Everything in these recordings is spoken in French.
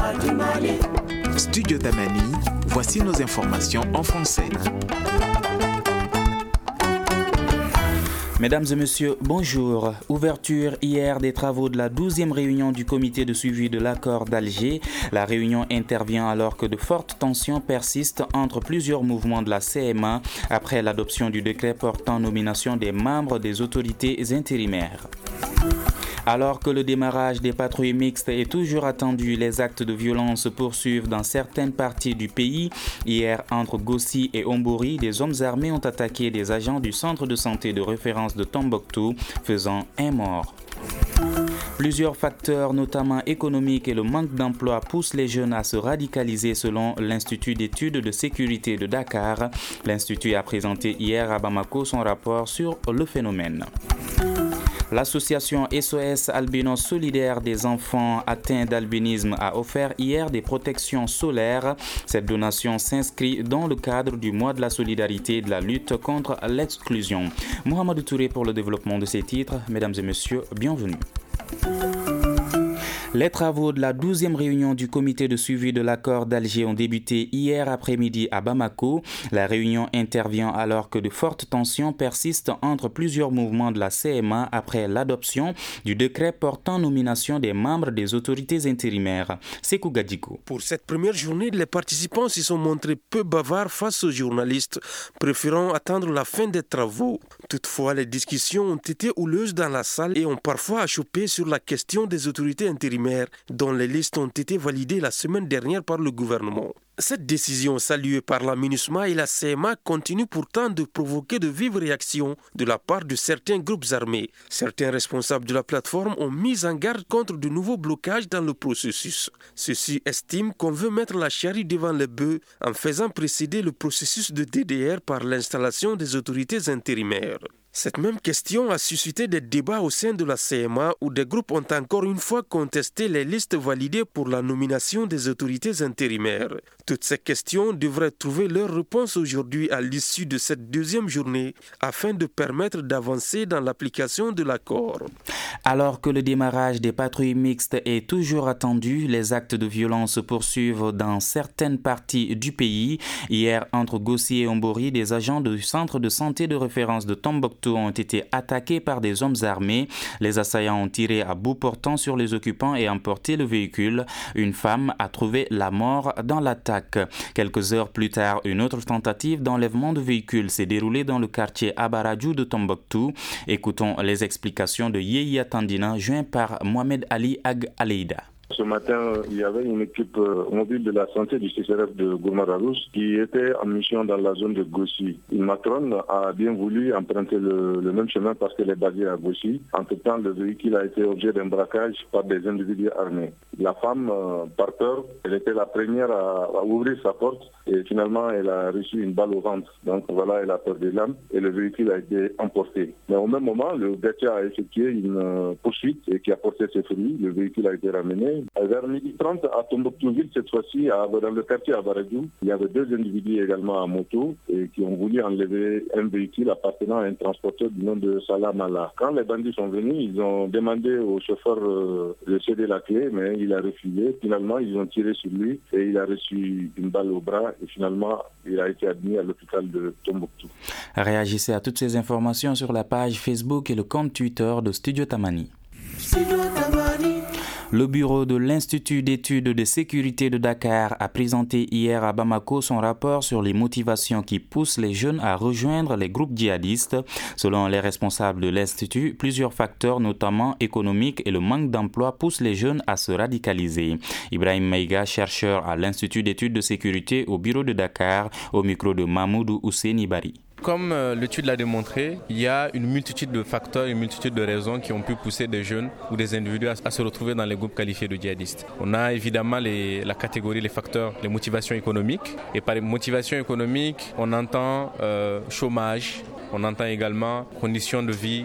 Studio Tamani, voici nos informations en français. Mesdames et messieurs, bonjour. Ouverture hier des travaux de la 12e réunion du comité de suivi de l'accord d'Alger. La réunion intervient alors que de fortes tensions persistent entre plusieurs mouvements de la CMA après l'adoption du décret portant nomination des membres des autorités intérimaires. Alors que le démarrage des patrouilles mixtes est toujours attendu, les actes de violence se poursuivent dans certaines parties du pays. Hier, entre Gossi et Ombori, des hommes armés ont attaqué des agents du centre de santé de référence de Tombouctou, faisant un mort. Plusieurs facteurs, notamment économiques et le manque d'emploi, poussent les jeunes à se radicaliser selon l'Institut d'études de sécurité de Dakar. L'Institut a présenté hier à Bamako son rapport sur le phénomène. L'association SOS Albinos Solidaire des enfants atteints d'albinisme a offert hier des protections solaires. Cette donation s'inscrit dans le cadre du mois de la solidarité et de la lutte contre l'exclusion. Mohamed Touré pour le développement de ces titres. Mesdames et messieurs, bienvenue. Les travaux de la 12e réunion du comité de suivi de l'accord d'Alger ont débuté hier après-midi à Bamako. La réunion intervient alors que de fortes tensions persistent entre plusieurs mouvements de la CMA après l'adoption du décret portant nomination des membres des autorités intérimaires. Sekou Gadjiko. Pour cette première journée, les participants s'y sont montrés peu bavards face aux journalistes, préférant attendre la fin des travaux. Toutefois, les discussions ont été houleuses dans la salle et ont parfois achoppé sur la question des autorités intérimaires dont les listes ont été validées la semaine dernière par le gouvernement. Cette décision, saluée par la MINUSMA et la CMA, continue pourtant de provoquer de vives réactions de la part de certains groupes armés. Certains responsables de la plateforme ont mis en garde contre de nouveaux blocages dans le processus. Ceux-ci estiment qu'on veut mettre la charrue devant les bœufs en faisant précéder le processus de DDR par l'installation des autorités intérimaires. Cette même question a suscité des débats au sein de la CMA où des groupes ont encore une fois contesté les listes validées pour la nomination des autorités intérimaires. Toutes ces questions devraient trouver leur réponse aujourd'hui à l'issue de cette deuxième journée afin de permettre d'avancer dans l'application de l'accord. Alors que le démarrage des patrouilles mixtes est toujours attendu, les actes de violence se poursuivent dans certaines parties du pays. Hier, entre Gossi et Ombori, des agents du centre de santé de référence de Tombouctou ont été attaqués par des hommes armés. Les assaillants ont tiré à bout portant sur les occupants et emporté le véhicule. Une femme a trouvé la mort dans l'attaque. Quelques heures plus tard, une autre tentative d'enlèvement de véhicule s'est déroulée dans le quartier Abaradjou de Tombouctou. Écoutons les explications de Yeya Tandina, joint par Mohamed Ali Ag Aleida. Ce matin, il y avait une équipe mobile de la santé du CCRF de Gourmararousse qui était en mission dans la zone de Gossi. Une matrone a bien voulu emprunter le même chemin parce qu'elle est basée à Gossi. Entre-temps, le véhicule a été objet d'un braquage par des individus armés. La femme, par peur, elle était la première à ouvrir sa porte et finalement, elle a reçu une balle au ventre. Donc voilà, elle a perdu l'âme et le véhicule a été emporté. Mais au même moment, le Gatia a effectué une poursuite et qui a porté ses fruits. Le véhicule a été ramené. Vers 12h30 à Tombouctouville, cette fois-ci, dans le quartier Abaradjou, il y avait deux individus également à moto et qui ont voulu enlever un véhicule appartenant à un transporteur du nom de Salah Mala. Quand les bandits sont venus, ils ont demandé au chauffeur de céder la clé, mais il a refusé. Finalement, ils ont tiré sur lui et il a reçu une balle au bras et finalement, il a été admis à l'hôpital de Tombouctou. Réagissez à toutes ces informations sur la page Facebook et le compte Twitter de Studio Tamani. Le bureau de l'Institut d'études de sécurité de Dakar a présenté hier à Bamako son rapport sur les motivations qui poussent les jeunes à rejoindre les groupes djihadistes. Selon les responsables de l'Institut, plusieurs facteurs, notamment économiques et le manque d'emploi, poussent les jeunes à se radicaliser. Ibrahim Maïga, chercheur à l'Institut d'études de sécurité au bureau de Dakar, au micro de Mahmoud Ousseini Bari. Comme l'étude l'a démontré, il y a une multitude de facteurs, une multitude de raisons qui ont pu pousser des jeunes ou des individus à se retrouver dans les groupes qualifiés de djihadistes. On a évidemment la catégorie, les facteurs, les motivations économiques. Et par les motivations économiques, on entend chômage, on entend également conditions de vie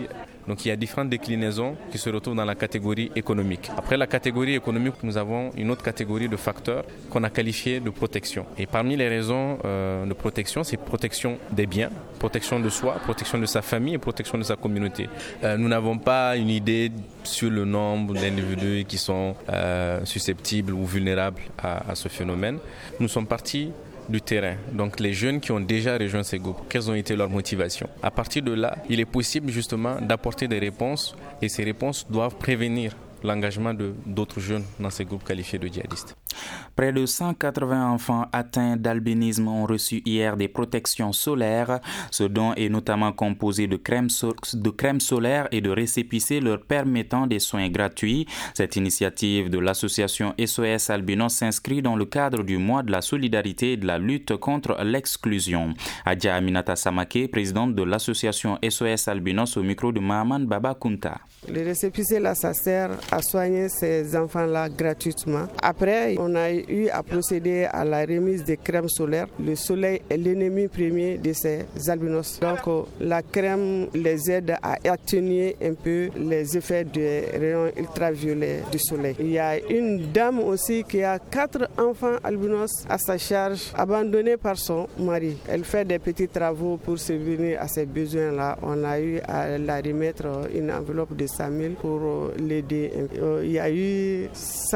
Donc il y a différentes déclinaisons qui se retrouvent dans la catégorie économique. Après la catégorie économique, nous avons une autre catégorie de facteurs qu'on a qualifiés de protection. Et parmi les raisons de protection, c'est protection des biens, protection de soi, protection de sa famille et protection de sa communauté. Nous n'avons pas une idée sur le nombre d'individus qui sont susceptibles ou vulnérables à ce phénomène. Nous sommes partis du terrain. Donc les jeunes qui ont déjà rejoint ces groupes, quelles ont été leurs motivations? À partir de là, il est possible justement d'apporter des réponses et ces réponses doivent prévenir l'engagement d'autres jeunes dans ces groupes qualifiés de djihadistes. Près de 180 enfants atteints d'albinisme ont reçu hier des protections solaires. Ce don est notamment composé de crème solaire et de récépissés leur permettant des soins gratuits. Cette initiative de l'association SOS Albinos s'inscrit dans le cadre du mois de la solidarité et de la lutte contre l'exclusion. Adja Aminata Samake, présidente de l'association SOS Albinos, au micro de Mahaman Baba Kunta. Les récépissés là, ça sert à soigner ces enfants-là gratuitement. Après, on a eu à procéder à la remise des crèmes solaires. Le soleil est l'ennemi premier de ces albinos. Donc la crème les aide à atténuer un peu les effets des rayons ultraviolets du soleil. Il y a une dame aussi qui a 4 enfants albinos à sa charge, abandonnés par son mari. Elle fait des petits travaux pour subvenir à ces besoins-là. On a eu à la remettre une enveloppe de 100 000 pour l'aider. Il y a eu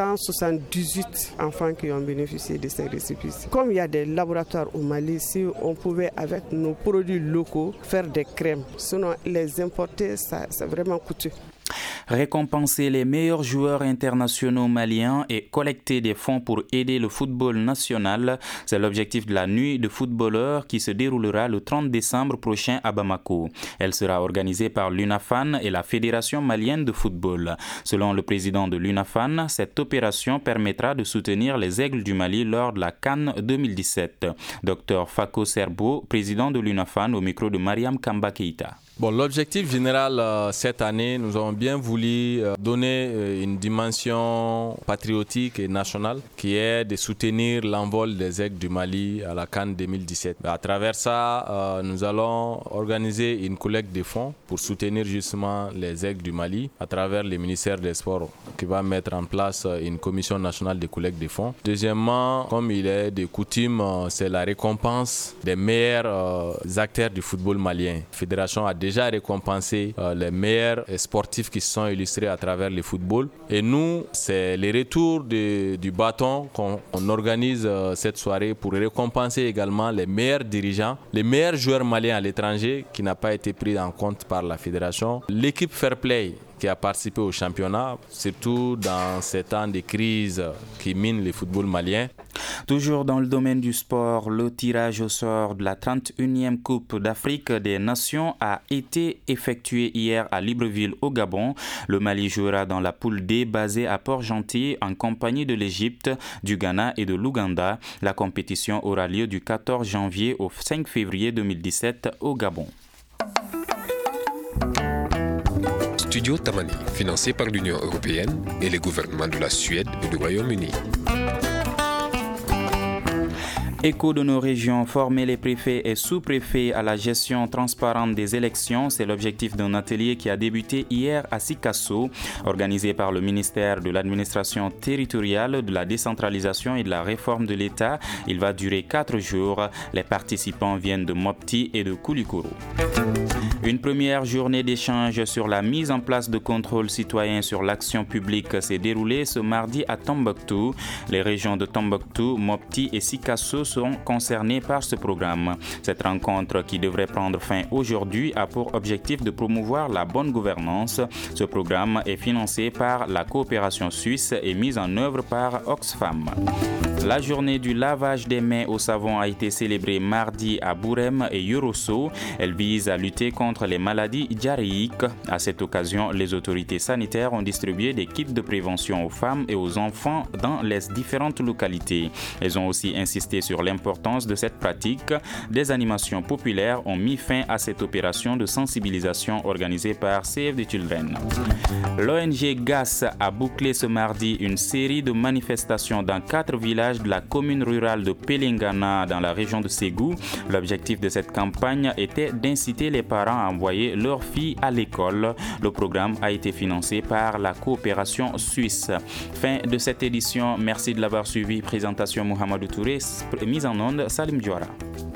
178 enfants qui ont bénéficié de ces récépissés. Comme il y a des laboratoires au Mali, si on pouvait avec nos produits locaux faire des crèmes, sinon les importer, c'est vraiment coûteux. Récompenser les meilleurs joueurs internationaux maliens et collecter des fonds pour aider le football national, c'est l'objectif de la nuit de footballeurs qui se déroulera le 30 décembre prochain à Bamako. Elle sera organisée par l'UNAFAN et la Fédération malienne de football. Selon le président de l'UNAFAN, cette opération permettra de soutenir les Aigles du Mali lors de la CAN 2017. Dr Fako Serbo, président de l'UNAFAN, au micro de Mariam Kamba Keita. Bon, l'objectif général cette année, nous avons bien voulu donner une dimension patriotique et nationale qui est de soutenir l'envol des Aigles du Mali à la CAN 2017. À travers ça, nous allons organiser une collecte de fonds pour soutenir justement les Aigles du Mali à travers le ministère des Sports qui va mettre en place une commission nationale de collecte de fonds. Deuxièmement, comme il est de coutume, c'est la récompense des meilleurs acteurs du football malien. La fédération a déjà récompensé les meilleurs sportifs qui se sont illustrés à travers le football. Et nous, c'est le retour du bâton qu'on organise cette soirée pour récompenser également les meilleurs dirigeants, les meilleurs joueurs maliens à l'étranger qui n'ont pas été pris en compte par la fédération. L'équipe Fair Play qui a participé au championnat, surtout dans ces temps de crise qui minent le football malien. Toujours dans le domaine du sport, le tirage au sort de la 31e Coupe d'Afrique des Nations a été effectué hier à Libreville au Gabon. Le Mali jouera dans la poule D basée à Port-Gentil en compagnie de l'Égypte, du Ghana et de l'Ouganda. La compétition aura lieu du 14 janvier au 5 février 2017 au Gabon. Studio Tamani, financé par l'Union européenne et les gouvernements de la Suède et du Royaume-Uni. Écho de nos régions, former les préfets et sous-préfets à la gestion transparente des élections, c'est l'objectif d'un atelier qui a débuté hier à Sikasso, organisé par le ministère de l'administration territoriale, de la décentralisation et de la réforme de l'État. Il va durer 4 jours. Les participants viennent de Mopti et de Koulikoro. Une première journée d'échange sur la mise en place de contrôles citoyens sur l'action publique s'est déroulée ce mardi à Tombouctou. Les régions de Tombouctou, Mopti et Sikasso sont concernées par ce programme. Cette rencontre, qui devrait prendre fin aujourd'hui, a pour objectif de promouvoir la bonne gouvernance. Ce programme est financé par la coopération suisse et mis en œuvre par Oxfam. La journée du lavage des mains au savon a été célébrée mardi à Bourem et Yorosso. Elle vise à lutter contre les maladies diarrhéiques. À cette occasion, les autorités sanitaires ont distribué des kits de prévention aux femmes et aux enfants dans les différentes localités. Elles ont aussi insisté sur l'importance de cette pratique. Des animations populaires ont mis fin à cette opération de sensibilisation organisée par Save the Children. L'ONG GAS a bouclé ce mardi une série de manifestations dans 4 villages village de la commune rurale de Pelengana dans la région de Ségou. L'objectif de cette campagne était d'inciter les parents à envoyer leurs filles à l'école. Le programme a été financé par la coopération suisse. Fin de cette édition. Merci de l'avoir suivi. Présentation Mohamedou Touré. Mise en onde Salim Diouara.